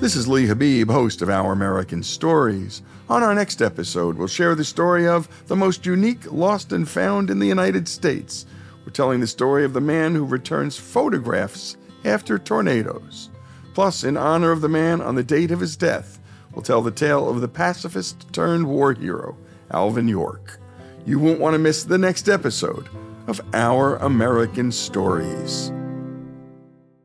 This is Lee Habib, host of Our American Stories. On our next episode, we'll share the story of the most unique lost and found in the United States. We're telling the story of the man who returns photographs after tornadoes. Plus, in honor of the man on the date of his death, we'll tell the tale of the pacifist-turned-war hero, Alvin York. You won't want to miss the next episode of Our American Stories.